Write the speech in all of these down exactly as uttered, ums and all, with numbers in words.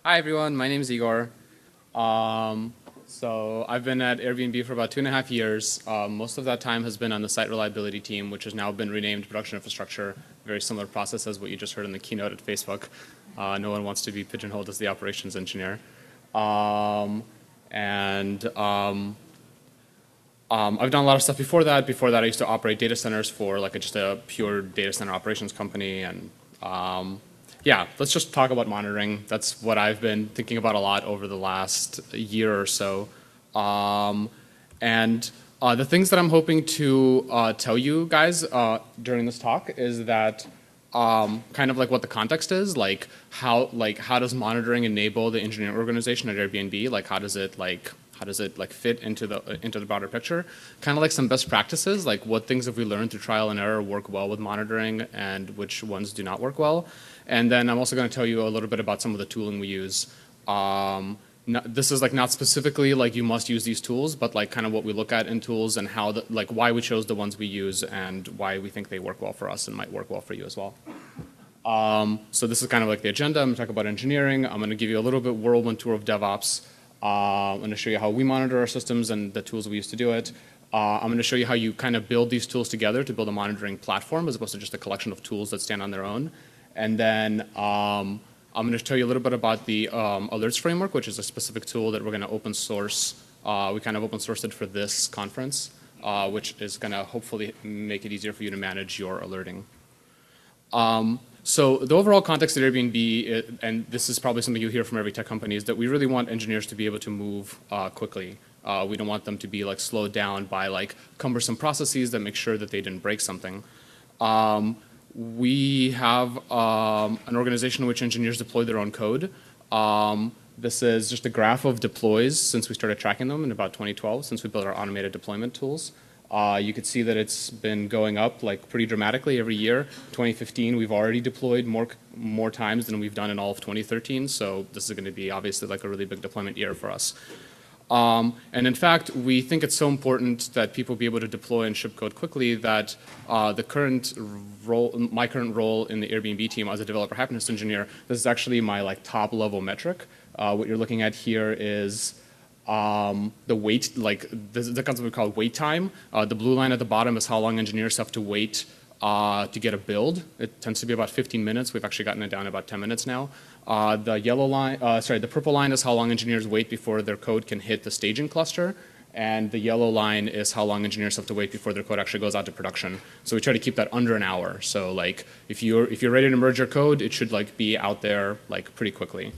Hi everyone, my name is Igor. Um, so I've been at Airbnb for about two and a half years. Um, most of that time has been on the site reliability team, which has now been renamed production infrastructure. Very similar process as what you just heard in the keynote at Facebook. Uh, no one wants to be pigeonholed as the operations engineer. Um, and um, um, I've done a lot of stuff before that. Before that, I used to operate data centers for like a, just a pure data center operations company. And um, yeah, let's just talk about monitoring. That's what I've been thinking about a lot over the last year or so. Um, and uh, the things that I'm hoping to uh, tell you guys uh, during this talk is that um, kind of like what the context is, like how like how does monitoring enable the engineering organization at Airbnb? Like how does it like how does it like fit into the into the broader picture? Kind of like some best practices, like what things have we learned through trial and error work well with monitoring and which ones do not work well. And then I'm also going to tell you a little bit about some of the tooling we use. Um, not, this is like not specifically like you must use these tools, but like kind of what we look at in tools and how the, like why we chose the ones we use and why we think they work well for us and might work well for you as well. Um, so this is kind of like the agenda. I'm going to talk about engineering. I'm going to give you a little bit whirlwind tour of DevOps. Uh, I'm going to show you how we monitor our systems and the tools we use to do it. Uh, I'm going to show you how you kind of build these tools together to build a monitoring platform as opposed to just a collection of tools that stand on their own. And then um, I'm going to tell you a little bit about the um, alerts framework, which is a specific tool that we're going to open source. Uh, we kind of open sourced it for this conference, uh, which is going to hopefully make it easier for you to manage your alerting. Um, so the overall context at Airbnb, it, and this is probably something you hear from every tech company, is that we really want engineers to be able to move uh, quickly. Uh, we don't want them to be like slowed down by like cumbersome processes that make sure that they didn't break something. Um, we have um, an organization in which engineers deploy their own code. Um, this is just a graph of deploys since we started tracking them in about twenty twelve, since we built our automated deployment tools. Uh, you could see that it's been going up like pretty dramatically every year. twenty fifteen, we've already deployed more more times than we've done in all of twenty thirteen. So this is going to be obviously like a really big deployment year for us. Um, and in fact, we think it's so important that people be able to deploy and ship code quickly that uh, the current role, my current role in the Airbnb team as a developer happiness engineer, this is actually my like top level metric. Uh, what you're looking at here is Um, the wait, like the, the concept we call wait time. Uh, the blue line at the bottom is how long engineers have to wait uh, to get a build. It tends to be about fifteen minutes. We've actually gotten it down to about ten minutes now. Uh, the yellow line, uh, sorry, the purple line is how long engineers wait before their code can hit the staging cluster. And the yellow line is how long engineers have to wait before their code actually goes out to production. So we try to keep that under an hour. So like if you're if you're ready to merge your code, it should like be out there like pretty quickly.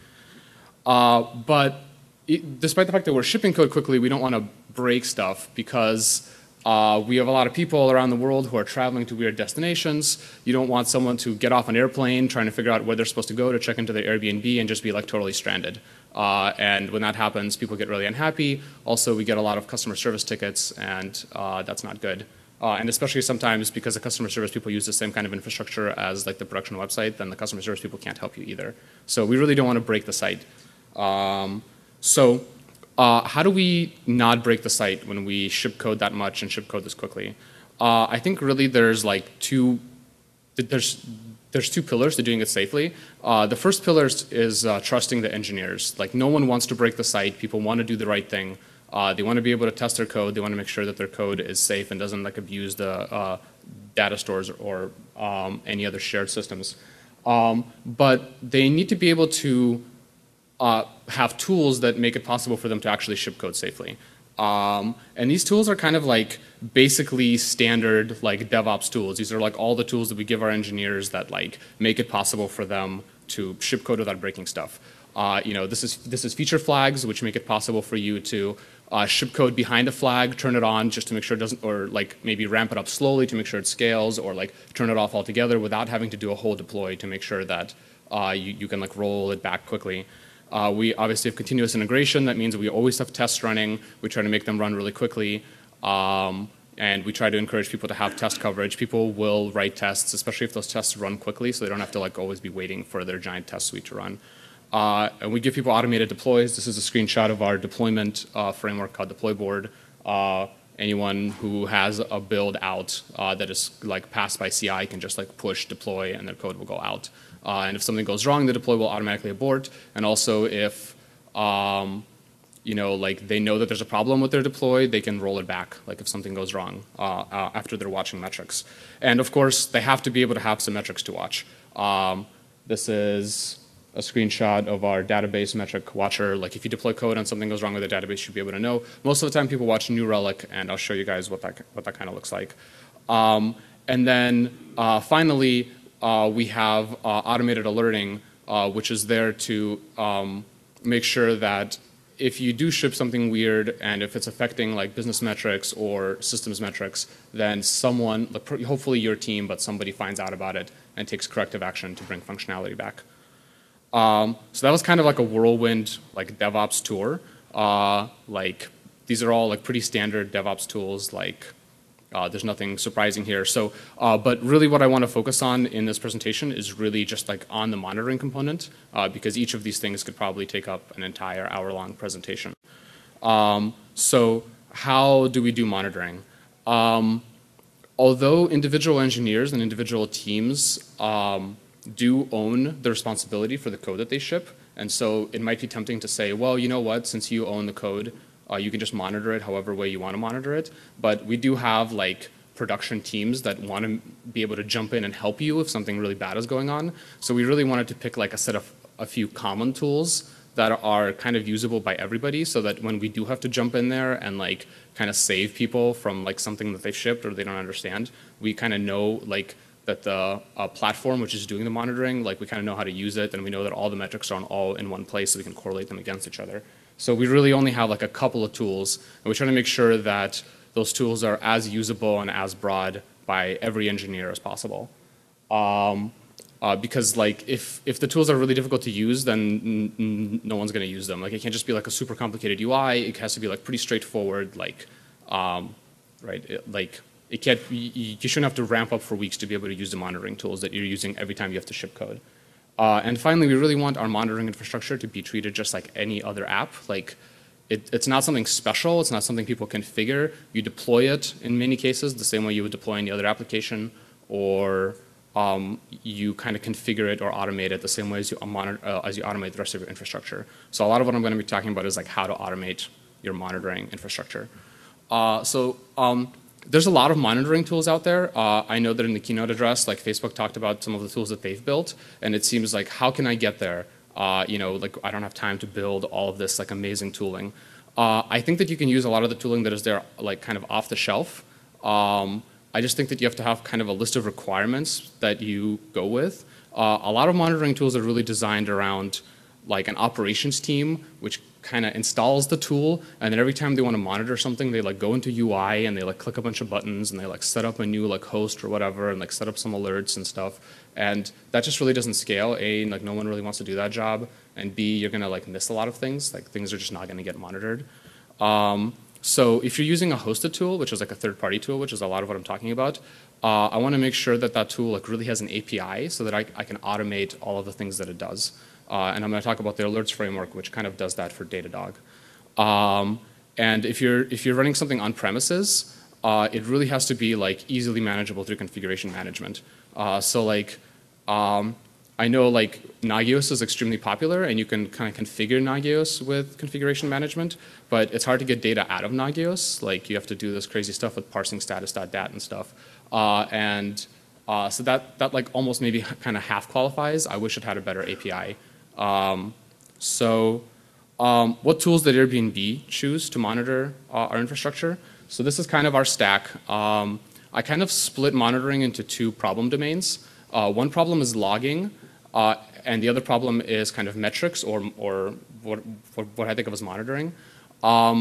Uh, but It, despite the fact that we're shipping code quickly, we don't want to break stuff because uh, we have a lot of people around the world who are traveling to weird destinations. You don't want someone to get off an airplane trying to figure out where they're supposed to go to check into their Airbnb and just be like totally stranded. Uh, and when that happens, people get really unhappy. Also, we get a lot of customer service tickets, and uh, that's not good. Uh, and especially sometimes because the customer service people use the same kind of infrastructure as like the production website, then the customer service people can't help you either. So we really don't want to break the site. Um, So uh, how do we not break the site when we ship code that much and ship code this quickly? Uh, I think really there's like two, there's, there's two pillars to doing it safely. Uh, the first pillar is uh, trusting the engineers. Like no one wants to break the site. People want to do the right thing. Uh, they want to be able to test their code. They want to make sure that their code is safe and doesn't like abuse the uh, data stores or um, any other shared systems. Um, but they need to be able to Uh, have tools that make it possible for them to actually ship code safely. Um, and these tools are kind of like basically standard like DevOps tools. These are like all the tools that we give our engineers that like make it possible for them to ship code without breaking stuff. Uh, you know, this is this is feature flags, which make it possible for you to uh, ship code behind a flag, turn it on just to make sure it doesn't, or like maybe ramp it up slowly to make sure it scales, or like turn it off altogether without having to do a whole deploy to make sure that uh, you, you can like roll it back quickly. Uh, we obviously have continuous integration. That means we always have tests running. We try to make them run really quickly. Um, and we try to encourage people to have test coverage. People will write tests, especially if those tests run quickly, so they don't have to like always be waiting for their giant test suite to run. Uh, and we give people automated deploys. This is a screenshot of our deployment uh, framework called Deployboard. Uh, anyone who has a build out uh, that is like passed by C I can just like push deploy and their code will go out. Uh, and if something goes wrong, the deploy will automatically abort. And also if um, you know, like they know that there's a problem with their deploy, they can roll it back, like if something goes wrong uh, uh, after they're watching metrics. And of course, they have to be able to have some metrics to watch. Um, this is a screenshot of our database metric watcher. Like if you deploy code and something goes wrong with the database, you should be able to know. Most of the time people watch New Relic, and I'll show you guys what that, what that kind of looks like. Um, and then uh, finally, uh, we have uh, automated alerting, uh, which is there to um, make sure that if you do ship something weird and if it's affecting like business metrics or systems metrics, then someone, hopefully your team, but somebody finds out about it and takes corrective action to bring functionality back. Um, so that was kind of like a whirlwind like DevOps tour. Uh, like these are all like pretty standard DevOps tools. Like uh, there's nothing surprising here. So, uh, but really what I want to focus on in this presentation is really just like on the monitoring component, uh, because each of these things could probably take up an entire hour-long presentation. Um, so how do we do monitoring? Um, although individual engineers and individual teams um, do own the responsibility for the code that they ship, and so it might be tempting to say, well, you know what, since you own the code, Uh, you can just monitor it however way you want to monitor it. But we do have like production teams that want to be able to jump in and help you if something really bad is going on. So we really wanted to pick like a set of a few common tools that are kind of usable by everybody, so that when we do have to jump in there and like kind of save people from like something that they've shipped or they don't understand, we kind of know like that the uh, platform which is doing the monitoring, like we kind of know how to use it, and we know that all the metrics are on all in one place so we can correlate them against each other. So we really only have like a couple of tools, and we try to make sure that those tools are as usable and as broad by every engineer as possible. Um, uh, because like if, if the tools are really difficult to use, then n no one's going to use them. Like it can't just be like a super complicated U I. It has to be like pretty straightforward, like, um, right, it, like it can't, you, you shouldn't have to ramp up for weeks to be able to use the monitoring tools that you're using every time you have to ship code. Uh, and finally, we really want our monitoring infrastructure to be treated just like any other app. Like, it, it's not something special. It's not something people configure. You deploy it in many cases the same way you would deploy any other application, or um, you kind of configure it or automate it the same way as you, monitor, uh, as you automate the rest of your infrastructure. So a lot of what I'm going to be talking about is like how to automate your monitoring infrastructure. Uh, so. Um, There's a lot of monitoring tools out there. Uh, I know that in the keynote address, like Facebook talked about some of the tools that they've built, and it seems like, how can I get there? Uh, you know, like I don't have time to build all of this like amazing tooling. Uh, I think that you can use a lot of the tooling that is there like kind of off the shelf. Um, I just think that you have to have kind of a list of requirements that you go with. Uh, a lot of monitoring tools are really designed around like an operations team, which kind of installs the tool, and then every time they want to monitor something, they like go into U I and they like click a bunch of buttons and they like set up a new like host or whatever and like set up some alerts and stuff. And that just really doesn't scale. A, like no one really wants to do that job, and B, you're gonna like miss a lot of things. Like things are just not gonna get monitored. Um, so if you're using a hosted tool, which is like a third-party tool, which is a lot of what I'm talking about, uh, I want to make sure that that tool like really has an A P I so that I, I can automate all of the things that it does. Uh, and I'm going to talk about the alerts framework, which kind of does that for Datadog. Um, and if you're if you're running something on premises, uh, it really has to be like easily manageable through configuration management. Uh, so like um, I know like Nagios is extremely popular, and you can kind of configure Nagios with configuration management, but it's hard to get data out of Nagios. Like you have to do this crazy stuff with parsing status.dat and stuff. Uh, and uh, so that that like almost maybe kind of half qualifies. I wish it had a better A P I. Um, so um, what tools did Airbnb choose to monitor uh, our infrastructure? So this is kind of our stack. Um, I kind of split monitoring into two problem domains. Uh, one problem is logging, uh, and the other problem is kind of metrics, or, or what, what I think of as monitoring. Um,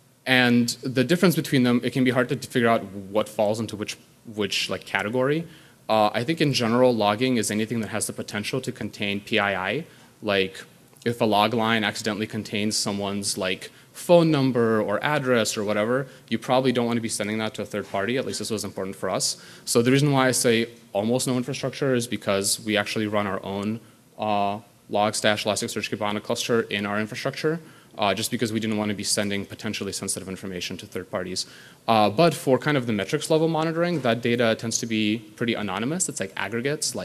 and the difference between them, it can be hard to figure out what falls into which, which like category. Uh, I think in general, logging is anything that has the potential to contain P I I. Like if a log line accidentally contains someone's like phone number or address or whatever, you probably don't want to be sending that to a third party. At least this was important for us. So the reason why I say almost no infrastructure is because we actually run our own uh, Logstash Elasticsearch Kibana cluster in our infrastructure, uh, just because we didn't want to be sending potentially sensitive information to third parties. Uh, but for kind of the metrics level monitoring, that data tends to be pretty anonymous. It's like aggregates, like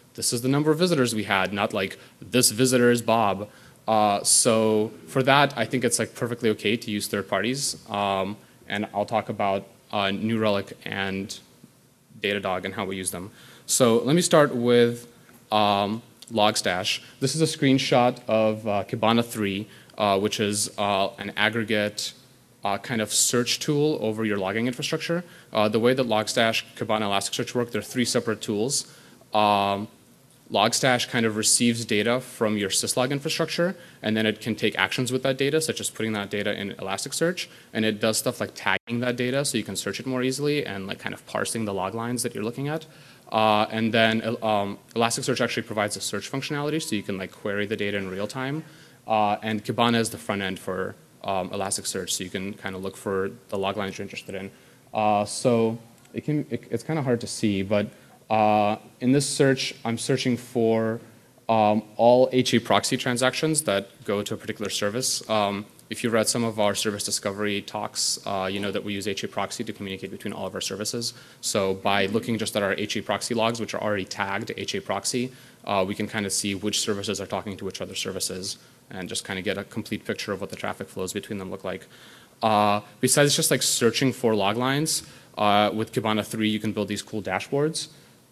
this is the number of visitors we had, not like this visitor is Bob. Uh, so for that, I think it's like perfectly okay to use third parties. Um, and I'll talk about uh, New Relic and Datadog and how we use them. So let me start with um, Logstash. This is a screenshot of uh, Kibana three, uh, which is uh, an aggregate uh, kind of search tool over your logging infrastructure. Uh, the way that Logstash, Kibana, Elasticsearch work, they're three separate tools. Um, Logstash kind of receives data from your syslog infrastructure, and then it can take actions with that data, such as putting that data in Elasticsearch, and it does stuff like tagging that data so you can search it more easily and like kind of parsing the log lines that you're looking at. Uh, and then um, Elasticsearch actually provides a search functionality so you can like query the data in real time. Uh, and Kibana is the front end for um, Elasticsearch, so you can kind of look for the log lines you're interested in. Uh, so it can, it, it's kind of hard to see, but Uh, in this search, I'm searching for um, all H A proxy transactions that go to a particular service. Um, if you read some of our service discovery talks, uh, you know that we use H A proxy to communicate between all of our services. So by looking just at our H A proxy logs, which are already tagged H A proxy, uh, we can kind of see which services are talking to which other services and just kind of get a complete picture of what the traffic flows between them look like. Uh, besides just like searching for log lines, uh, with Kibana three, you can build these cool dashboards.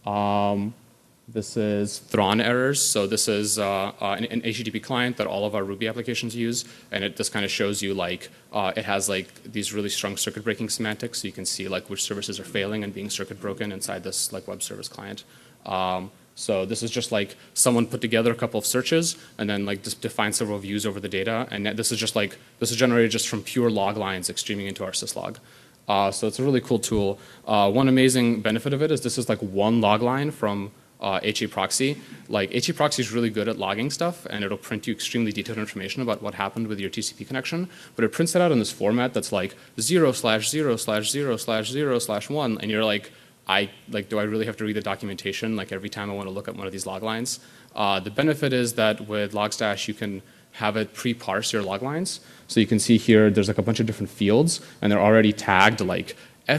Um, this is Thrawn errors. So this is uh, uh, an, an H T T P client that all of our Ruby applications use, and it just kind of shows you like uh, it has like these really strong circuit breaking semantics, so you can see like which services are failing and being circuit broken inside this like web service client. Um, so this is just like someone put together a couple of searches and then like just define several views over the data, and this is just like this is generated just from pure log lines like streaming into our syslog. Uh, so it's a really cool tool. Uh, one amazing benefit of it is this is like one log line from uh, H A proxy. Like H A proxy is really good at logging stuff, and it'll print you extremely detailed information about what happened with your T C P connection. But it prints it out in this format that's like zero slash zero slash zero slash zero slash one, and you're like, I like, do I really have to read the documentation like every time I want to look at one of these log lines? Uh, the benefit is that with Logstash you can have it pre-parse your log lines. So you can see here there's like a bunch of different fields, and they're already tagged like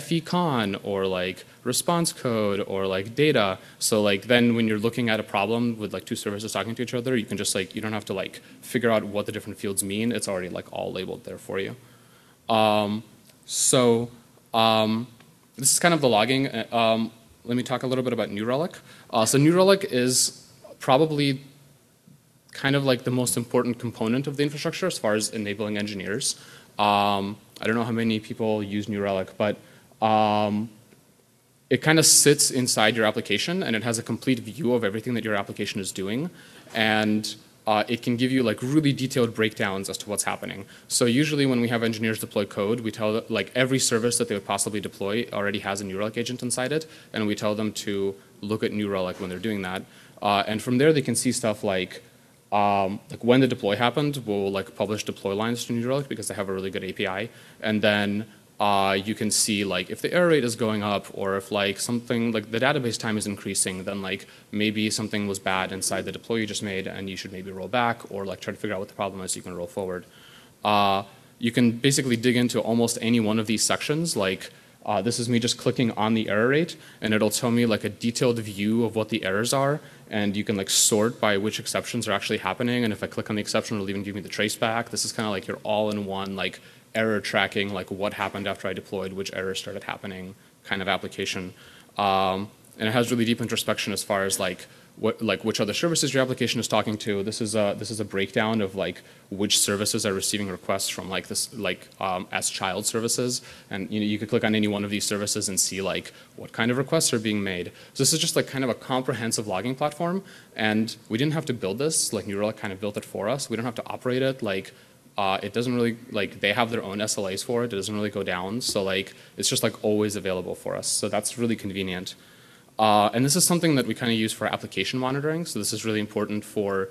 fecon or like response code or like data. So like then when you're looking at a problem with like two services talking to each other, you can just like, you don't have to like figure out what the different fields mean. It's already like all labeled there for you. Um, so um, this is kind of the logging. Um, let me talk a little bit about New Relic. Uh, so New Relic is probably kind of like the most important component of the infrastructure as far as enabling engineers. Um, I don't know how many people use New Relic, but um, it kind of sits inside your application, and it has a complete view of everything that your application is doing, and uh, it can give you like really detailed breakdowns as to what's happening. So usually when we have engineers deploy code, we tell them, like every service that they would possibly deploy already has a New Relic agent inside it, and we tell them to look at New Relic when they're doing that. Uh, and from there they can see stuff like Um, like when the deploy happened, we'll like publish deploy lines to New Relic because they have a really good A P I, and then uh, you can see like if the error rate is going up, or if like something like the database time is increasing, then like maybe something was bad inside the deploy you just made, and you should maybe roll back or like try to figure out what the problem is so you can roll forward. Uh, you can basically dig into almost any one of these sections. Like uh, this is me just clicking on the error rate, and it'll tell me like a detailed view of what the errors are. And you can like sort by which exceptions are actually happening. And if I click on the exception, it'll even give me the traceback. This is kind of like your all-in-one like error tracking, like what happened after I deployed, which errors started happening kind of application. Um, and it has really deep introspection as far as like what like which other services your application is talking to. This is a this is a breakdown of like which services are receiving requests from like this like um, as child services, and you know you could click on any one of these services and see like what kind of requests are being made. So this is just like kind of a comprehensive logging platform, and we didn't have to build this. Like New Relic kind of built it for us. We don't have to operate it. Like uh, it doesn't really like they have their own S L As for it. It doesn't really go down. So like it's just like always available for us. So that's really convenient. Uh, and this is something that we kind of use for application monitoring. So this is really important for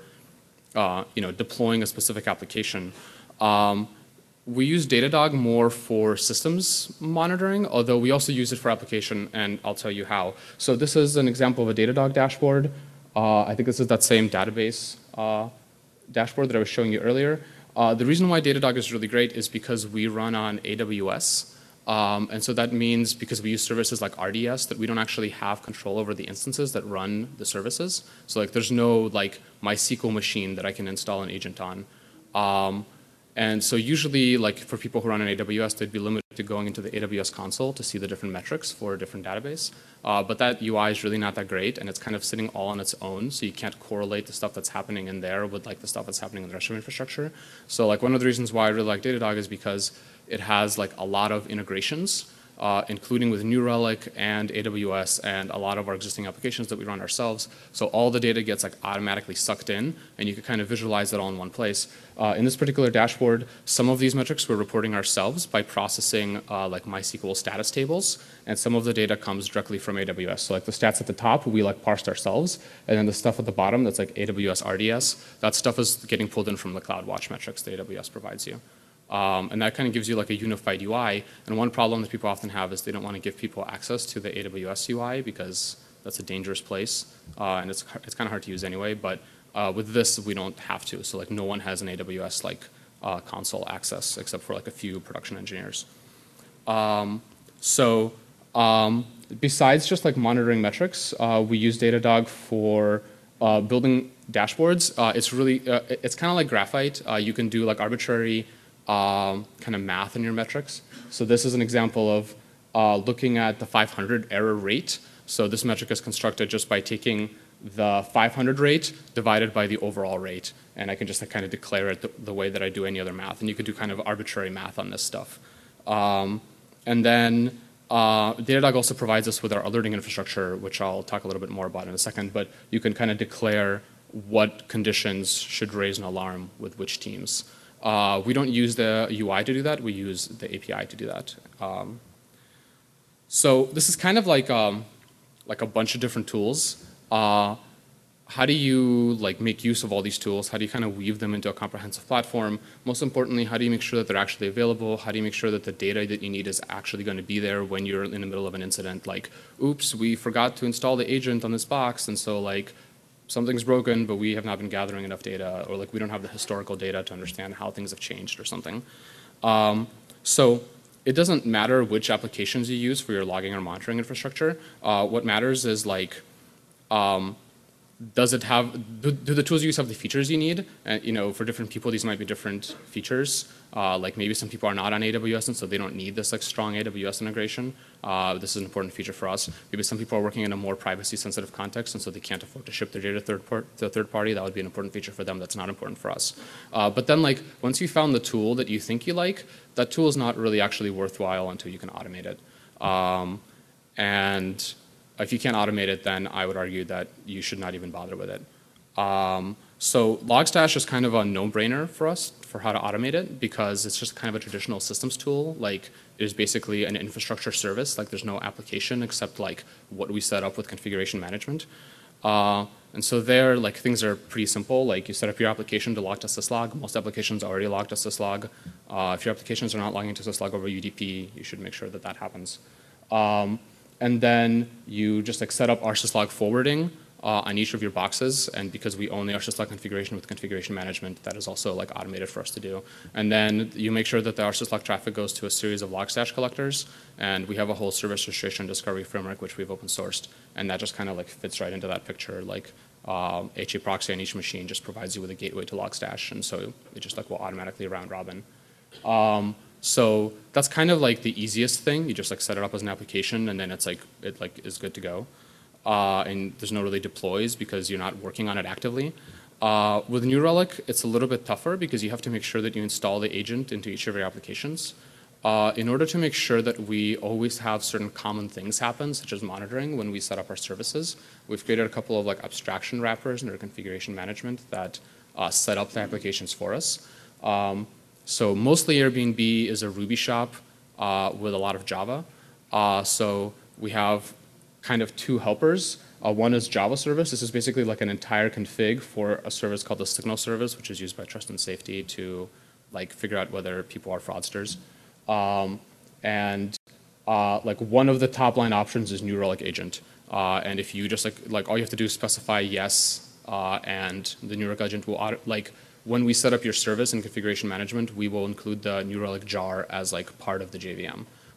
uh, you know, deploying a specific application. Um, we use Datadog more for systems monitoring, although we also use it for application, and I'll tell you how. So this is an example of a Datadog dashboard. Uh, I think this is that same database uh, dashboard that I was showing you earlier. Uh, the reason why Datadog is really great is because we run on A W S. Um, and so that means because we use services like R D S that we don't actually have control over the instances that run the services. So like there's no like MySQL machine that I can install an agent on. Um, and so usually like for people who run on A W S, they'd be limited to going into the A W S console to see the different metrics for a different database. Uh, but that U I is really not that great, and it's kind of sitting all on its own, so you can't correlate the stuff that's happening in there with like the stuff that's happening in the rest of infrastructure. So like one of the reasons why I really like Datadog is because it has like a lot of integrations, uh, including with New Relic and A W S and a lot of our existing applications that we run ourselves. So all the data gets like automatically sucked in, and you can kind of visualize it all in one place. Uh, in this particular dashboard, some of these metrics we're reporting ourselves by processing uh, like MySQL status tables, and some of the data comes directly from A W S. So like the stats at the top, we like parsed ourselves, and then the stuff at the bottom that's like A W S R D S, that stuff is getting pulled in from the CloudWatch metrics that A W S provides you. Um, and that kind of gives you like a unified U I. And one problem that people often have is they don't want to give people access to the A W S U I because that's a dangerous place, uh, and it's it's kind of hard to use anyway. But uh, with this, we don't have to. So like no one has an A W S like uh, console access except for like a few production engineers. Um, so um, besides just like monitoring metrics, uh, we use Datadog for uh, building dashboards. Uh, it's really uh, it's kind of like Graphite. Uh, you can do like arbitrary Um, kind of math in your metrics. So this is an example of uh, looking at the five hundred error rate. So this metric is constructed just by taking the five hundred rate divided by the overall rate. And I can just like, kind of declare it the, the way that I do any other math. And you could do kind of arbitrary math on this stuff. Um, and then uh, Datadog also provides us with our alerting infrastructure, which I'll talk a little bit more about in a second. But you can kind of declare what conditions should raise an alarm with which teams. Uh, we don't use the U I to do that. We use the A P I to do that. Um, so this is kind of like um, like a bunch of different tools. Uh, how do you like make use of all these tools? How do you kind of weave them into a comprehensive platform? Most importantly, how do you make sure that they're actually available? How do you make sure that the data that you need is actually going to be there when you're in the middle of an incident? Like, oops, we forgot to install the agent on this box, and so like something's broken, but we have not been gathering enough data, or like we don't have the historical data to understand how things have changed or something. Um, so it doesn't matter which applications you use for your logging or monitoring infrastructure. Uh, what matters is like, um, does it have, do, do the tools you use have the features you need? And you know, for different people, these might be different features. Uh, like maybe some people are not on A W S, and so they don't need this like strong A W S integration. Uh, this is an important feature for us. Maybe some people are working in a more privacy-sensitive context, and so they can't afford to ship their data third part, to a third party. That would be an important feature for them. That's not important for us. Uh, but then, like, once you found the tool that you think you like, that tool is not really actually worthwhile until you can automate it. Um, and if you can't automate it, then I would argue that you should not even bother with it. Um, so Logstash is kind of a no-brainer for us for how to automate it because it's just kind of a traditional systems tool. Like it is basically an infrastructure service. Like there's no application except like what we set up with configuration management. Uh, and so there, like things are pretty simple. Like you set up your application to log to syslog. Most applications already log to syslog. Uh, if your applications are not logging to syslog over U D P, you should make sure that that happens. Um, and then you just like set up our syslog forwarding Uh, on each of your boxes, and because we own the R syslog configuration with configuration management, that is also like automated for us to do. And then you make sure that the R syslog traffic goes to a series of Logstash collectors, and we have a whole service registration discovery framework which we've open sourced, and that just kind of like fits right into that picture. Like um, H A proxy on each machine just provides you with a gateway to Logstash, and so it just like will automatically round robin. Um, so that's kind of like the easiest thing. You just like set it up as an application, and then it's like it like is good to go. Uh, and there's no really deploys because you're not working on it actively. Uh, with New Relic, it's a little bit tougher because you have to make sure that you install the agent into each of your applications. Uh, in order to make sure that we always have certain common things happen, such as monitoring when we set up our services, we've created a couple of like abstraction wrappers in our configuration management that uh, set up the applications for us. Um, so mostly Airbnb is a Ruby shop uh, with a lot of Java. Uh, so we have kind of two helpers. Uh, one is Java service. This is basically like an entire config for a service called the Signal service, which is used by Trust and Safety to like figure out whether people are fraudsters. Um, and uh, like one of the top line options is New Relic agent. Uh, and if you just like, like all you have to do is specify yes, uh, and the New Relic agent will auto, like when we set up your service in configuration management, we will include the New Relic jar as like part of the J V M.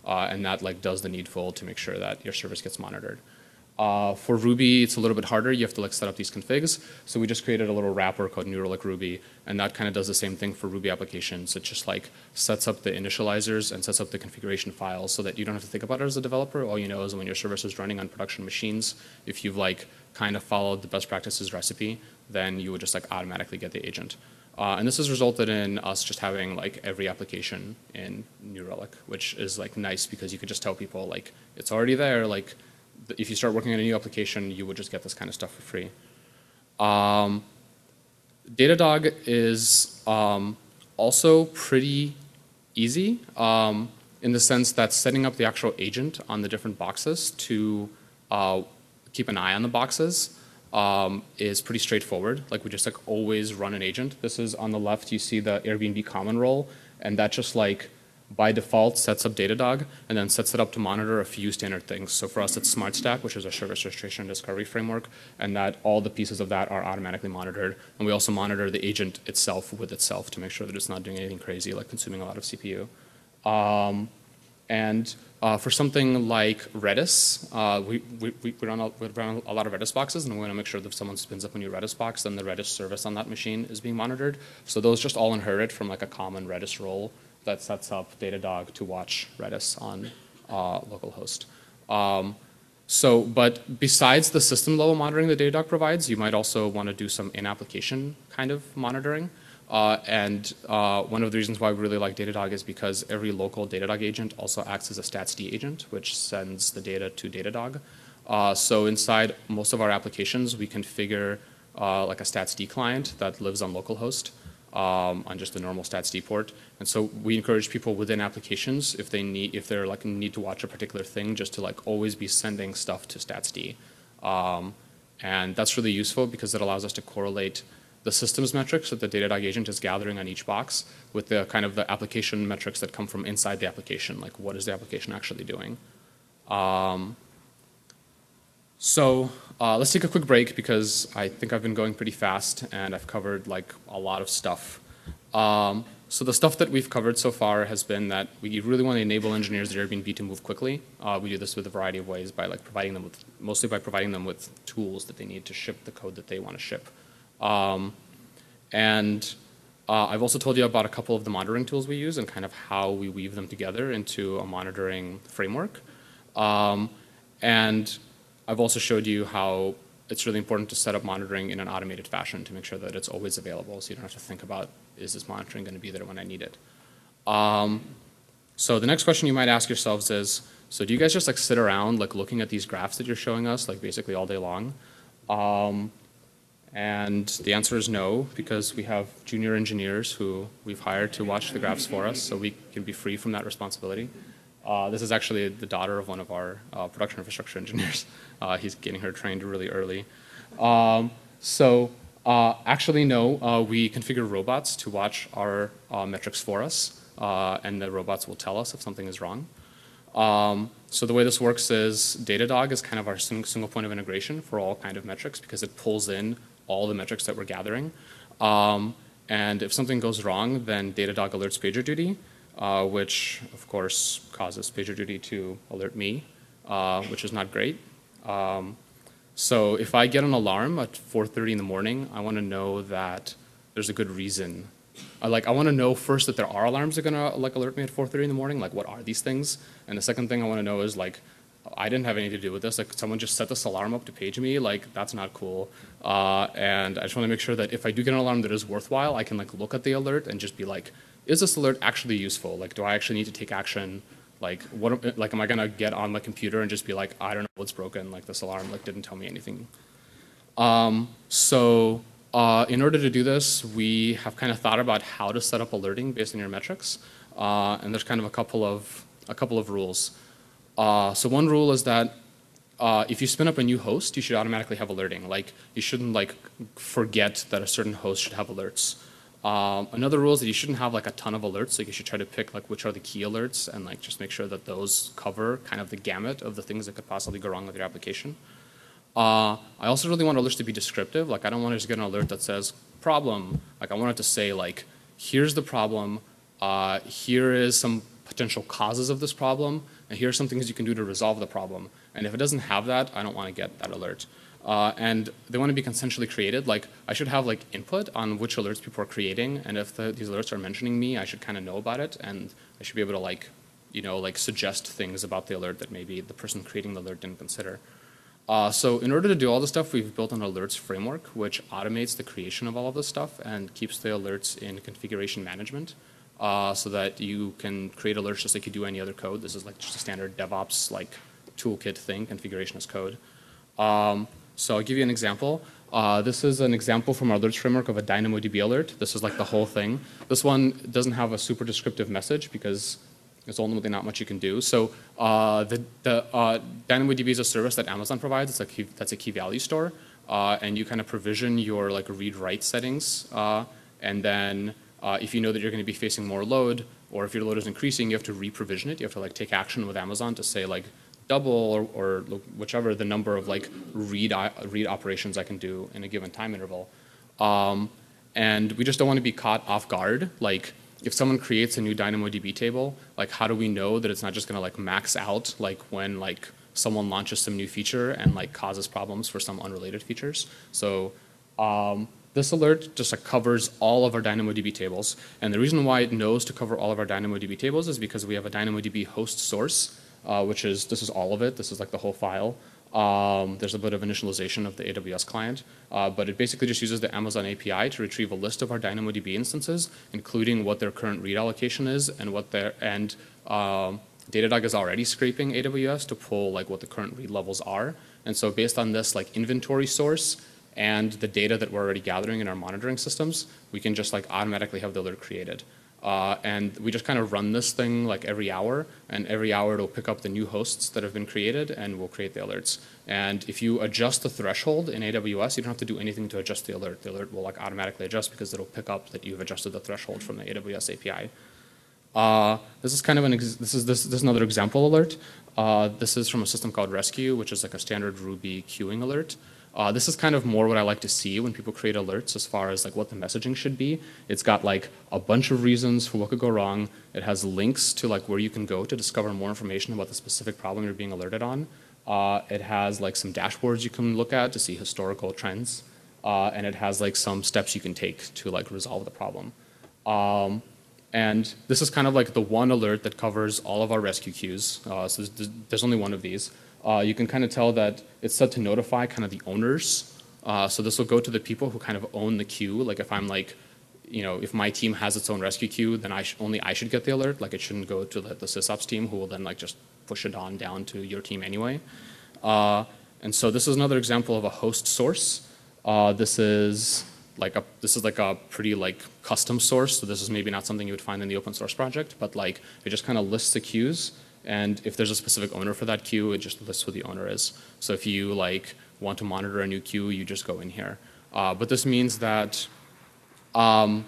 uh, and that like does the needful to make sure that your service gets monitored. Uh, for Ruby, it's a little bit harder. You have to like set up these configs. So we just created a little wrapper called New Relic Ruby, and that kind of does the same thing for Ruby applications. It just like sets up the initializers and sets up the configuration files so that you don't have to think about it as a developer. All you know is when your service is running on production machines, if you've like kind of followed the best practices recipe, then you would just like automatically get the agent. Uh, and this has resulted in us just having like every application in New Relic, which is like nice because you could just tell people like it's already there. Like if you start working on a new application, you would just get this kind of stuff for free. Um, Datadog is um, also pretty easy um, in the sense that setting up the actual agent on the different boxes to uh, keep an eye on the boxes um, is pretty straightforward. Like we just like always run an agent. This is on the left, you see the Airbnb common role, and that just like by default sets up Datadog and then sets it up to monitor a few standard things. So for us, it's SmartStack, which is a service registration and discovery framework, and that all the pieces of that are automatically monitored. And we also monitor the agent itself with itself to make sure that it's not doing anything crazy, like consuming a lot of C P U. Um, and uh, for something like Redis, uh, we, we, we, run a, we run a lot of Redis boxes, and we want to make sure that if someone spins up a new Redis box, then the Redis service on that machine is being monitored. So those just all inherit from like a common Redis role that sets up Datadog to watch Redis on uh, localhost. Um, so, but besides the system level monitoring that Datadog provides, you might also want to do some in-application kind of monitoring. Uh, and uh, one of the reasons why we really like Datadog is because every local Datadog agent also acts as a statsd agent, which sends the data to Datadog. Uh, so inside most of our applications, we configure uh, like a statsd client that lives on localhost. Um, on just a normal statsd port, and so we encourage people within applications if they need, if they're like need to watch a particular thing, just to like always be sending stuff to statsd, um, and that's really useful because it allows us to correlate the systems metrics that the Datadog agent is gathering on each box with the kind of the application metrics that come from inside the application, like what is the application actually doing. Um, So uh, let's take a quick break because I think I've been going pretty fast and I've covered like a lot of stuff. Um, so the stuff that we've covered so far has been that we really want to enable engineers at Airbnb to move quickly. Uh, we do this with a variety of ways by like providing them with, mostly by providing them with tools that they need to ship the code that they want to ship. Um, and uh, I've also told you about a couple of the monitoring tools we use and kind of how we weave them together into a monitoring framework. Um, and I've also showed you how it's really important to set up monitoring in an automated fashion to make sure that it's always available so you don't have to think about, is this monitoring going to be there when I need it? Um, so the next question you might ask yourselves is, so do you guys just like sit around like looking at these graphs that you're showing us like basically all day long? Um, and the answer is no, because we have junior engineers who we've hired to watch the graphs for us so we can be free from that responsibility. Uh, this is actually the daughter of one of our uh, production infrastructure engineers. Uh, he's getting her trained really early. Um, so uh, actually, no, uh, we configure robots to watch our uh, metrics for us, uh, and the robots will tell us if something is wrong. Um, so the way this works is Datadog is kind of our sing single point of integration for all kind of metrics because it pulls in all the metrics that we're gathering. Um, and if something goes wrong, then Datadog alerts PagerDuty. Uh, which of course causes PagerDuty to alert me, uh, which is not great. Um, so if I get an alarm at four thirty in the morning, I want to know that there's a good reason. I, like I want to know first that there are alarms that are gonna like alert me at four thirty in the morning. Like what are these things? And the second thing I want to know is like I didn't have anything to do with this. Like someone just set this alarm up to page me. Like that's not cool. Uh, and I just want to make sure that if I do get an alarm that is worthwhile, I can like look at the alert and just be like, is this alert actually useful? Like, do I actually need to take action? Like, what? Like, am I gonna get on my computer and just be like, I don't know what's broken. Like, this alarm like didn't tell me anything. Um, so, uh, in order to do this, we have kind of thought about how to set up alerting based on your metrics. Uh, and there's kind of a couple of a couple of rules. Uh, so one rule is that uh, if you spin up a new host, you should automatically have alerting. Like, you shouldn't like forget that a certain host should have alerts. Um, another rule is that you shouldn't have like a ton of alerts. Like you should try to pick like which are the key alerts and like just make sure that those cover kind of the gamut of the things that could possibly go wrong with your application. Uh, I also really want alerts to be descriptive. Like I don't want to just get an alert that says problem. Like I want it to say like, here's the problem. Uh, here is some potential causes of this problem, and here are some things you can do to resolve the problem. And if it doesn't have that, I don't want to get that alert. Uh, and they want to be consensually created. Like, I should have like input on which alerts people are creating, and if the, these alerts are mentioning me, I should kind of know about it, and I should be able to like, you know, like suggest things about the alert that maybe the person creating the alert didn't consider. Uh, so in order to do all this stuff, we've built an alerts framework which automates the creation of all of this stuff and keeps the alerts in configuration management uh, so that you can create alerts just like you do any other code. This is like just a standard DevOps like toolkit thing, configuration as code. Um, so I'll give you an example. Uh, this is an example from our alerts framework of a DynamoDB alert. This is like the whole thing. This one doesn't have a super descriptive message because there's ultimately not much you can do. So uh, the, the uh, DynamoDB is a service that Amazon provides. It's a key, that's a key value store. Uh, and you kind of provision your like read-write settings. Uh, and then uh, if you know that you're going to be facing more load, or if your load is increasing, you have to re-provision it. You have to like take action with Amazon to say like double or, or whichever the number of like read, read operations I can do in a given time interval. Um, and we just don't want to be caught off guard. Like, if someone creates a new DynamoDB table, like how do we know that it's not just going to like max out like when like someone launches some new feature and like causes problems for some unrelated features? So um, this alert just like covers all of our DynamoDB tables, and the reason why it knows to cover all of our DynamoDB tables is because we have a DynamoDB host source, uh, which is this is all of it. This is like the whole file. Um, there's a bit of initialization of the A W S client, uh, but it basically just uses the Amazon A P I to retrieve a list of our DynamoDB instances, including what their current read allocation is and what their and um, Datadog is already scraping A W S to pull like what the current read levels are. And so based on this like inventory source and the data that we're already gathering in our monitoring systems, we can just like automatically have the alert created. Uh, and we just kind of run this thing like every hour, and every hour it'll pick up the new hosts that have been created and we'll create the alerts. And if you adjust the threshold in A W S, you don't have to do anything to adjust the alert. The alert will like automatically adjust because it'll pick up that you've adjusted the threshold from the A W S A P I. Uh, this is kind of an ex this is this, this is another example alert. Uh, this is from a system called Rescue, which is like a standard Ruby queuing alert. Uh, this is kind of more what I like to see when people create alerts as far as like what the messaging should be. It's got like a bunch of reasons for what could go wrong. It has links to like where you can go to discover more information about the specific problem you're being alerted on. Uh, it has like some dashboards you can look at to see historical trends. Uh, and it has like some steps you can take to like resolve the problem. Um, and this is kind of like the one alert that covers all of our rescue queues. Uh, so there's, there's only one of these. Uh, you can kind of tell that it's set to notify kind of the owners. Uh, so this will go to the people who kind of own the queue. Like if I'm like, you know, if my team has its own rescue queue, then I sh only I should get the alert. Like it shouldn't go to the, the sysops team who will then like just push it on down to your team anyway. Uh, and so this is another example of a host source. Uh, this is like a this is like a pretty like custom source. So this is maybe not something you would find in the open source project, but like it just kind of lists the queues. And if there's a specific owner for that queue, it just lists who the owner is. So if you like want to monitor a new queue, you just go in here. Uh, but this means that um,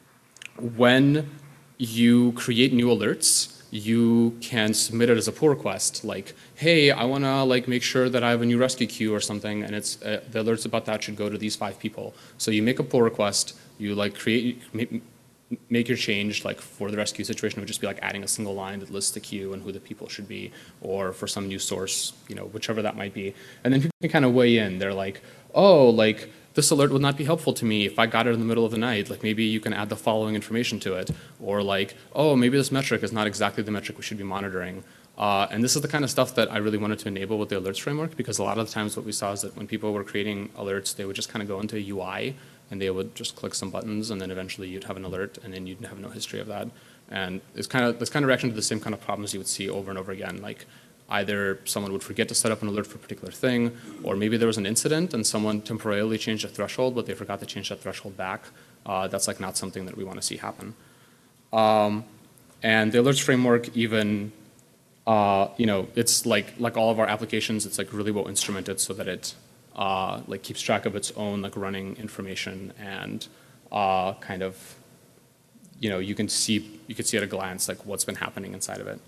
when you create new alerts, you can submit it as a pull request. Like, hey, I want to like make sure that I have a new rescue queue or something, and it's uh, the alerts about that should go to these five people. So you make a pull request. You like create. Make, make your change like for the rescue situation. It would just be like adding a single line that lists the queue and who the people should be, or for some new source, you know, whichever that might be. And then people can kind of weigh in. They're like, oh, like this alert would not be helpful to me if I got it in the middle of the night. Like maybe you can add the following information to it. Or like, oh, maybe this metric is not exactly the metric we should be monitoring. Uh, and this is the kind of stuff that I really wanted to enable with the alerts framework, because a lot of the times what we saw is that when people were creating alerts, they would just kind of go into a U I and they would just click some buttons, and then eventually you'd have an alert, and then you'd have no history of that. And it's kind of this kind of reaction to the same kind of problems you would see over and over again. Like either someone would forget to set up an alert for a particular thing, or maybe there was an incident and someone temporarily changed a threshold, but they forgot to change that threshold back. Uh, that's like not something that we want to see happen. Um, and the alerts framework even, uh, you know, it's like like all of our applications, it's like really well instrumented so that it Uh, like keeps track of its own like running information, and uh, kind of, you know, you can see you can see at a glance like what's been happening inside of it.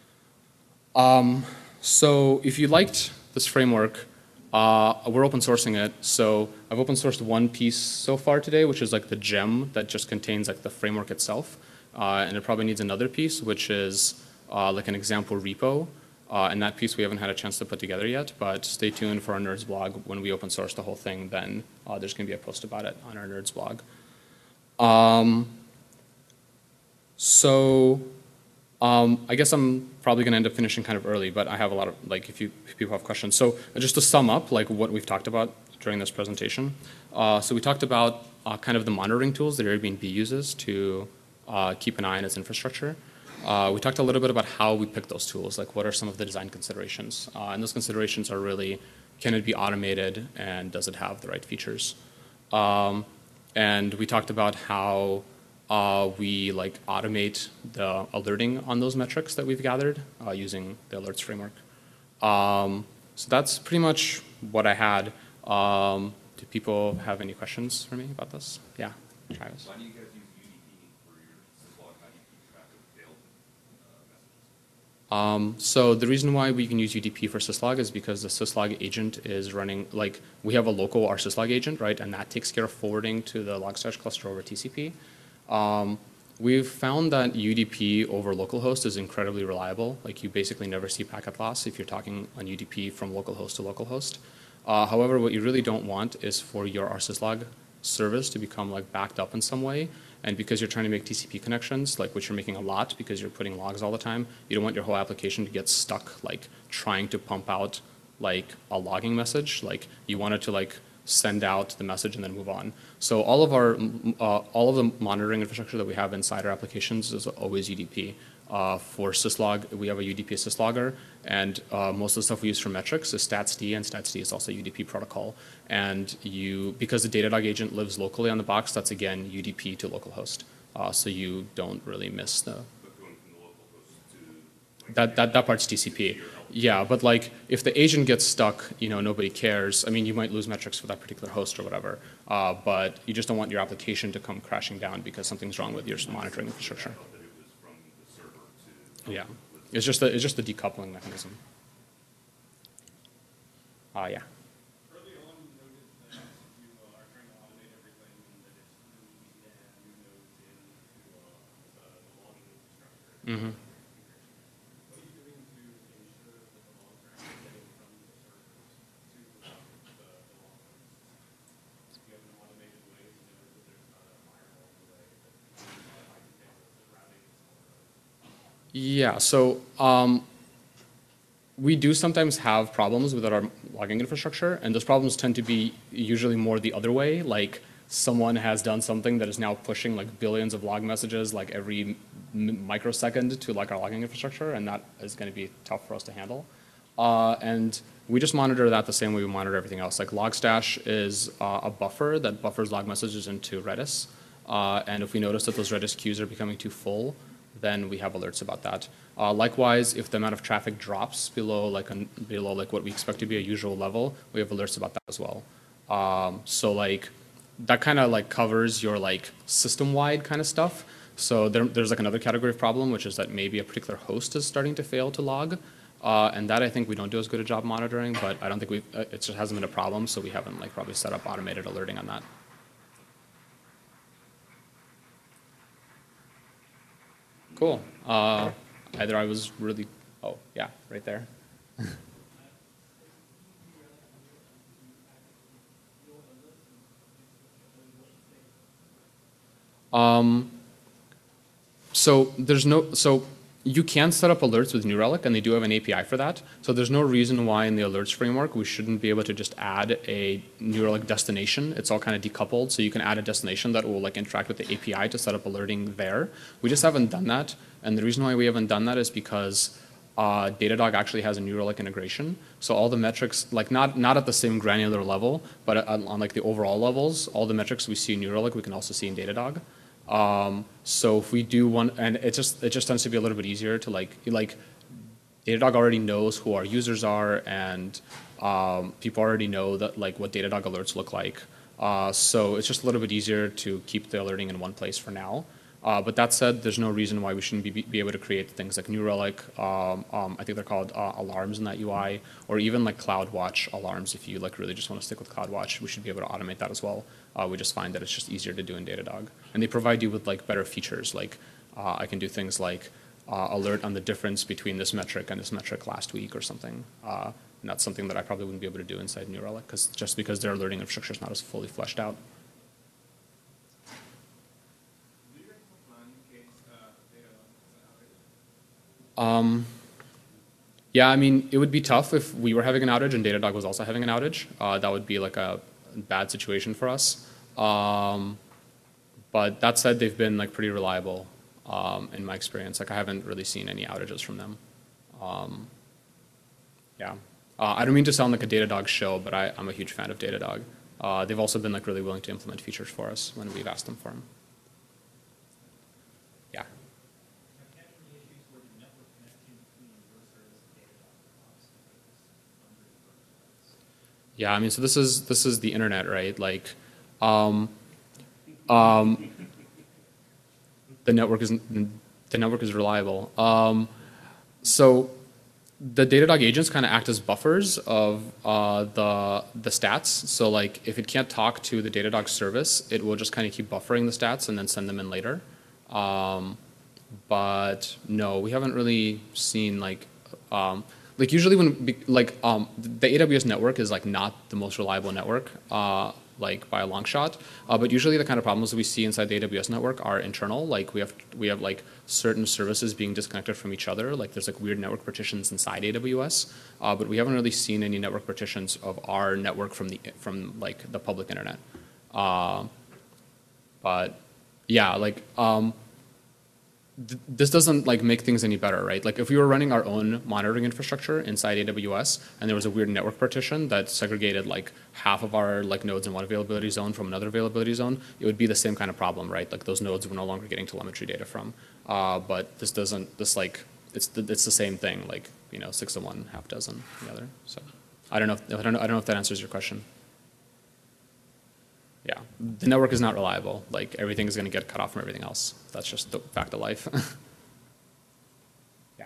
Um, so if you liked this framework, uh, we're open sourcing it. So I've open sourced one piece so far today, which is like the gem that just contains like the framework itself. uh, and it probably needs another piece, which is uh, like an example repo. Uh, and that piece we haven't had a chance to put together yet, but stay tuned for our Nerds blog. When we open source the whole thing, then uh, there's going to be a post about it on our Nerds blog. Um, so um, I guess I'm probably going to end up finishing kind of early, but I have a lot of, like, if, you, if people have questions. So just to sum up, like, what we've talked about during this presentation. Uh, so we talked about uh, kind of the monitoring tools that Airbnb uses to uh, keep an eye on its infrastructure. Uh, we talked a little bit about how we pick those tools, like what are some of the design considerations. Uh, and those considerations are really, can it be automated and does it have the right features? Um, and we talked about how uh, we like automate the alerting on those metrics that we've gathered uh, using the alerts framework. Um, so that's pretty much what I had. Um, do people have any questions for me about this? Yeah, Travis. Why do you guys use U D P for your syslog? How do you keep track of failed uh, messages? Um, so the reason why we can use U D P for syslog is because the syslog agent is running, like we have a local R syslog agent, right? And that takes care of forwarding to the Logstash cluster over T C P. Um, we've found that U D P over localhost is incredibly reliable. Like you basically never see packet loss if you're talking on U D P from localhost to localhost. Uh, however, what you really don't want is for your R syslog service to become like backed up in some way. And because you're trying to make T C P connections, like which you're making a lot because you're putting logs all the time, you don't want your whole application to get stuck like trying to pump out like a logging message. Like you want it to like send out the message and then move on. So all of our uh, all of the monitoring infrastructure that we have inside our applications is always U D P. Uh, for syslog, we have a U D P syslogger, and uh, most of the stuff we use for metrics is statsd, and statsd is also a U D P protocol. And you, because the Datadog agent lives locally on the box, that's again U D P to localhost. Uh, so you don't really miss the. But going from the local host to like That that that part's T C P. Yeah, but like if the agent gets stuck, you know, nobody cares. I mean, you might lose metrics for that particular host or whatever, uh, but you just don't want your application to come crashing down because something's wrong with your monitoring infrastructure. that it was from the server to Yeah, it's just a, it's just a decoupling mechanism. Uh, yeah. Early on, you noted that you uh, are trying to automate everything and that it's really easy to add new nodes into uh, the, the logging infrastructure. Mm-hmm. What are you doing to ensure that the logs are actually getting from the servers to uh, the, the log nodes? Do you have an automated way to know that there's not a firewall in the way that uh, I can handle the routing and stuff? Yeah, so um, we do sometimes have problems with our logging infrastructure, and those problems tend to be usually more the other way, like someone has done something that is now pushing like billions of log messages like every m microsecond to like our logging infrastructure, and that is going to be tough for us to handle. Uh, and we just monitor that the same way we monitor everything else. Like Logstash is uh, a buffer that buffers log messages into Redis, uh, and if we notice that those Redis queues are becoming too full, then we have alerts about that. Uh, likewise, if the amount of traffic drops below like an, below like what we expect to be a usual level, we have alerts about that as well. Um, so like that kind of like covers your like system-wide kind of stuff. So there, there's like another category of problem, which is that maybe a particular host is starting to fail to log, uh, and that I think we don't do as good a job monitoring. But I don't think we uh, it just hasn't been a problem, so we haven't like probably set up automated alerting on that. Cool. Uh, either I was really, oh, yeah, right there. um, so there's no, so you can set up alerts with New Relic, and they do have an A P I for that. So there's no reason why in the alerts framework we shouldn't be able to just add a New Relic destination. It's all kind of decoupled, so you can add a destination that will like interact with the A P I to set up alerting there. We just haven't done that, and the reason why we haven't done that is because uh, Datadog actually has a New Relic integration. So all the metrics, like not not at the same granular level, but on, on like the overall levels, all the metrics we see in New Relic we can also see in Datadog. Um, so if we do one, and it just it just tends to be a little bit easier to like like Datadog already knows who our users are, and um, people already know that like what Datadog alerts look like. Uh, so it's just a little bit easier to keep the alerting in one place for now. Uh, but that said, there's no reason why we shouldn't be, be able to create things like New Relic. Um, um, I think they're called uh, alarms in that U I, or even like CloudWatch alarms. If you like really just want to stick with CloudWatch, we should be able to automate that as well. Uh, we just find that it's just easier to do in Datadog, and they provide you with like better features. Like Uh, I can do things like uh, alert on the difference between this metric and this metric last week or something. Uh, and that's something that I probably wouldn't be able to do inside New Relic, because just because their alerting infrastructure is not as fully fleshed out. Do you guys have a plan in case uh, data has an outage? Um, yeah, I mean, it would be tough if we were having an outage and Datadog was also having an outage. Uh, that would be like a bad situation for us. Um, but that said, they've been like pretty reliable um, in my experience. Like I haven't really seen any outages from them. Um, yeah, uh, I don't mean to sound like a Datadog show, but I, I'm a huge fan of Datadog. Uh, they've also been like really willing to implement features for us when we've asked them for them. Yeah. Have you had any issues where the network connection between your service and Datadog drops because under the service? Yeah, I mean, so this is this is the internet, right? Like, um, um, the network is the network is reliable. Um, so the Datadog agents kind of act as buffers of uh, the the stats. So like, if it can't talk to the Datadog service, it will just kind of keep buffering the stats and then send them in later. Um, but no, we haven't really seen like. Um, Like usually when like um, the A W S network is like not the most reliable network, uh, like by a long shot. Uh, but usually the kind of problems that we see inside the A W S network are internal. Like we have we have like certain services being disconnected from each other. Like there's like weird network partitions inside A W S. Uh, but we haven't really seen any network partitions of our network from the from like the public internet. Uh, but yeah, like. Um, This doesn't like make things any better, right? Like if we were running our own monitoring infrastructure inside A W S and there was a weird network partition that segregated like half of our like nodes in one availability zone from another availability zone, it would be the same kind of problem, right? Like those nodes were no longer getting telemetry data from. Uh, but this doesn't, this like, it's the, it's the same thing, like, you know, six of one, half dozen the other. So I don't know, if, I don't know, I don't know if that answers your question. Yeah, the network is not reliable. Like everything is going to get cut off from everything else. That's just the fact of life. Yeah.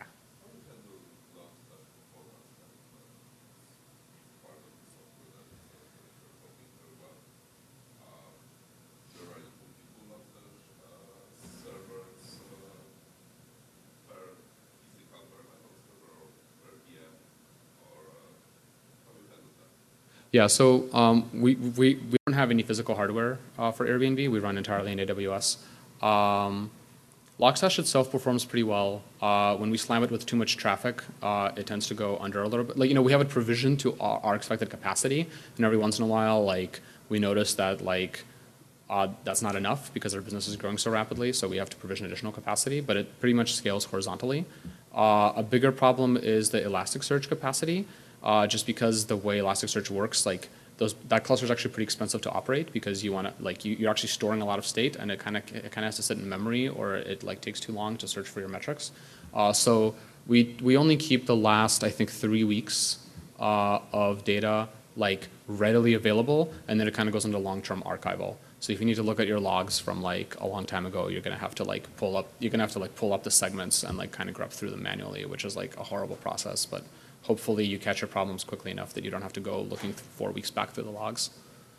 Yeah, so um, we, we, we don't have any physical hardware uh, for Airbnb. We run entirely in A W S. Um, Logstash itself performs pretty well. Uh, when we slam it with too much traffic, uh, it tends to go under a little bit. Like, you know, we have it provisioned to our, our expected capacity, and every once in a while, like, we notice that, like, uh, that's not enough because our business is growing so rapidly, so we have to provision additional capacity, but it pretty much scales horizontally. Uh, a bigger problem is the Elasticsearch capacity. Uh, just because the way Elasticsearch works, like those, that cluster is actually pretty expensive to operate because you want to, like, you, you're actually storing a lot of state, and it kind of it kind of has to sit in memory, or it like takes too long to search for your metrics. Uh, so we we only keep the last, I think, three weeks uh, of data like readily available, and then it kind of goes into long-term archival. So if you need to look at your logs from like a long time ago, you're gonna have to like pull up, you're gonna have to like pull up the segments and like kind of grub through them manually, which is like a horrible process, but hopefully you catch your problems quickly enough that you don't have to go looking four weeks back through the logs.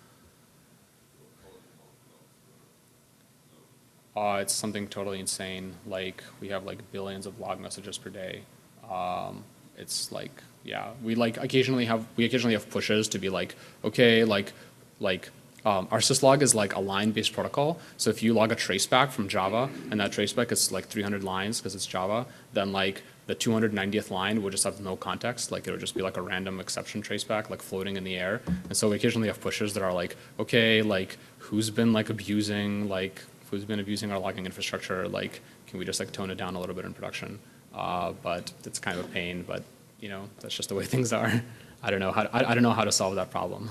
Uh, it's something totally insane. Like we have like billions of log messages per day. Um, it's like, yeah, we like occasionally have, we occasionally have pushes to be like, okay, like, like um, our syslog is like a line-based protocol. So if you log a traceback from Java and that traceback is like three hundred lines because it's Java, then like the two hundred ninetieth line would just have no context. Like it would just be like a random exception traceback, like floating in the air. And so we occasionally have pushes that are like, okay, like who's been like abusing, like who's been abusing our logging infrastructure? Like, can we just like tone it down a little bit in production? Uh, but it's kind of a pain. But you know, that's just the way things are. I don't know how to, I, I don't know how to solve that problem.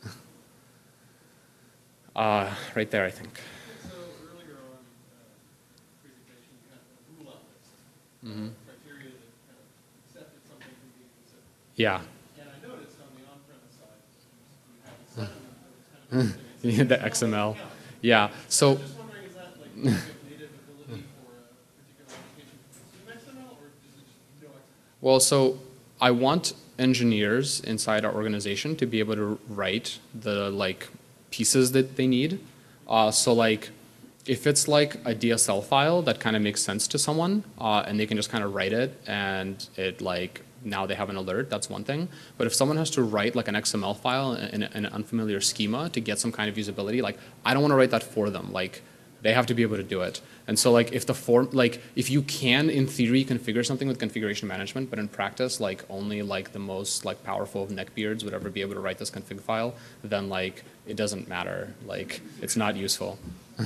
uh, right there, I think. So earlier on uh, presentation, you had a rule out list. Mm-hmm. Criteria that kind of accepted something from being considered. Yeah. And I noticed on the on-premise side, you had a set of them that was kind of interesting. The X M L. Yeah. So. I'm just wondering, is that like native ability for a particular application to consume X M L, or does it just no X M L? Well, so I want engineers inside our organization to be able to write the like pieces that they need. Uh, so like, if it's like a D S L file that kind of makes sense to someone, uh, and they can just kind of write it and it like now they have an alert, that's one thing. But if someone has to write like an X M L file in, in an unfamiliar schema to get some kind of usability, like I don't want to write that for them. Like they have to be able to do it. And so like if the form, like if you can in theory configure something with configuration management, but in practice like only like the most like powerful of neckbeards would ever be able to write this config file, then like it doesn't matter. Like it's not useful.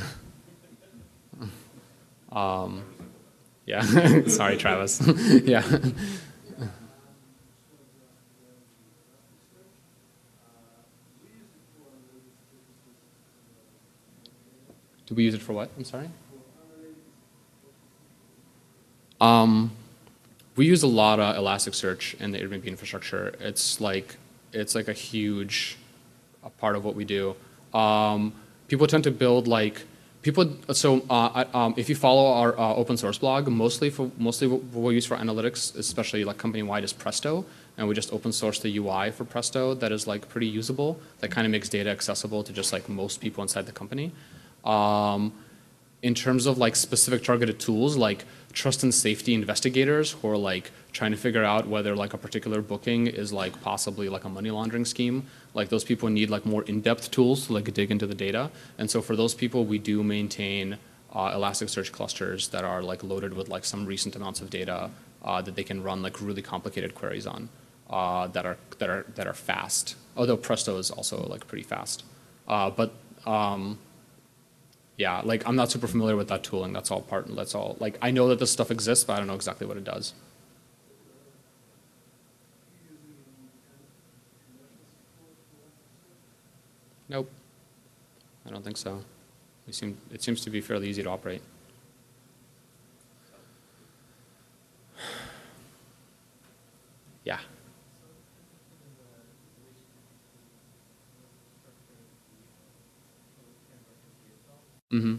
um, yeah, sorry Travis. Yeah. Do we use it for what? I'm sorry? Um, we use a lot of Elasticsearch in the Airbnb infrastructure. It's like it's like a huge a part of what we do. Um, people tend to build like people. So uh, um, if you follow our uh, open source blog, mostly for mostly what we use for analytics, especially like company wide, is Presto, and we just open source the U I for Presto that is like pretty usable. That kind of makes data accessible to just like most people inside the company. Um, in terms of like specific targeted tools, like trust and safety investigators who are like trying to figure out whether like a particular booking is like possibly like a money laundering scheme, like those people need like more in-depth tools to like dig into the data. And so for those people, we do maintain uh, Elasticsearch clusters that are like loaded with like some recent amounts of data uh, that they can run like really complicated queries on uh, that are that are that are fast. Although Presto is also like pretty fast, uh, but um, yeah, like I'm not super familiar with that tooling. That's all part. That's all. Like I know that this stuff exists, but I don't know exactly what it does. Nope, I don't think so. We seem it seems to be fairly easy to operate. Yeah. Mm-hmm.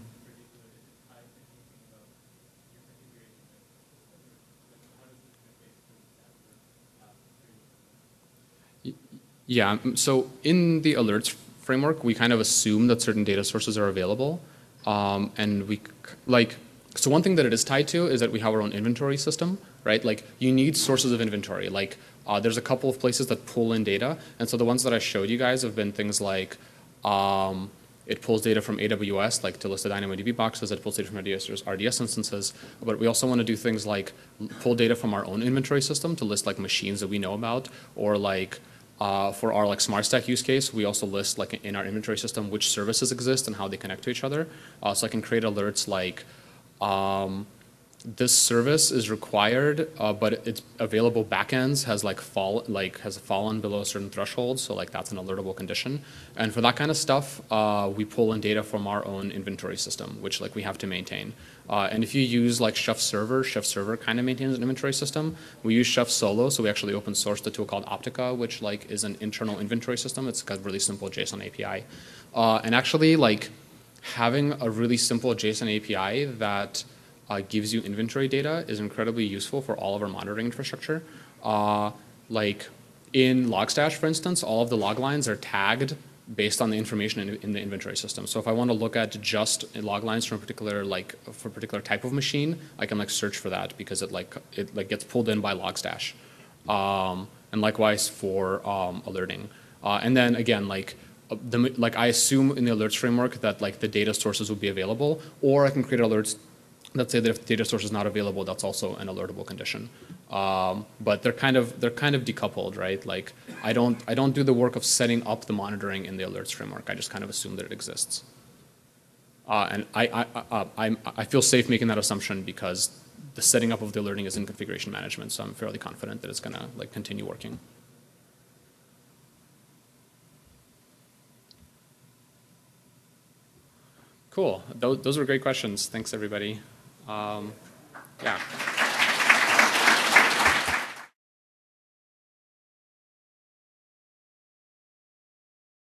Yeah, so in the alerts framework, we kind of assume that certain data sources are available. Um, and we, like, so one thing that it is tied to is that we have our own inventory system, right? Like, you need sources of inventory. Like, uh, there's a couple of places that pull in data. And so the ones that I showed you guys have been things like, um, it pulls data from A W S, like to list the DynamoDB boxes. It pulls data from R D S, R D S instances. But we also want to do things like pull data from our own inventory system to list like machines that we know about, or like uh, for our like SmartStack use case, we also list like in our inventory system which services exist and how they connect to each other. Uh, so I can create alerts like um, this service is required, uh, but its available backends has like fall like has fallen below a certain threshold, so like that's an alertable condition. And for that kind of stuff, uh, we pull in data from our own inventory system, which like we have to maintain. Uh, and if you use like Chef Server, Chef Server kind of maintains an inventory system. We use Chef Solo, so we actually open sourced a tool called Optica, which like is an internal inventory system. It's got really simple JSON A P I, uh, and actually like having a really simple JSON A P I that Uh, gives you inventory data is incredibly useful for all of our monitoring infrastructure. Uh, like in Logstash, for instance, all of the log lines are tagged based on the information in, in the inventory system. So if I want to look at just log lines from a particular like for a particular type of machine, I can like search for that because it like it like gets pulled in by Logstash. Um, and likewise for um, alerting. Uh, and then again, like uh, the like I assume in the alerts framework that like the data sources will be available, or I can create alerts. Let's say that if the data source is not available, that's also an alertable condition. Um, but they're kind of they're kind of decoupled, right? Like I don't I don't do the work of setting up the monitoring in the alerts framework. I just kind of assume that it exists. Uh, and I I, I I I feel safe making that assumption because the setting up of the alerting is in configuration management, so I'm fairly confident that it's gonna like continue working. Cool. Those, those were great questions. Thanks, everybody. Um, yeah.